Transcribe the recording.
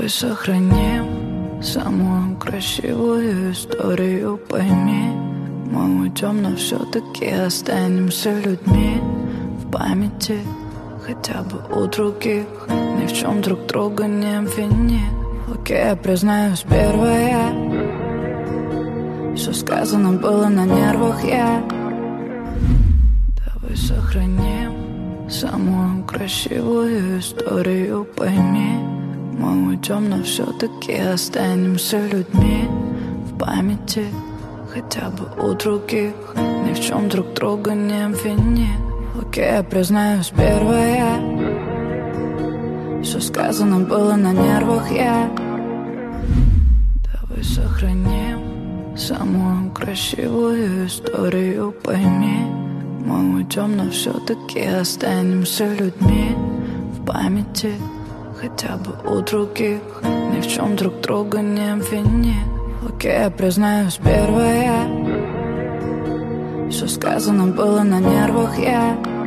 Давай сохраним самую красивую историю, пойми. Мы уйдем, но все-таки останемся людьми в памяти, хотя бы у других. Ни в чем друг друга не обвини. Окей, я признаюсь, первое. Все сказано было на нервах, я. Давай сохраним самую красивую историю, пойми. Мы уйдем, но все-таки останемся людьми в памяти, хотя бы у других. Ни в чем друг друга не обвини. Окей, я признаюсь, первое. Все сказано было на нервах, я. Давай сохраним самую красивую историю, пойми. Мы уйдем, но все-таки останемся людьми в памяти, хотя бы у других. Ни в чем друг друга не обвини. Окей, я признаюсь, первое. Все сказано было на нервах, я.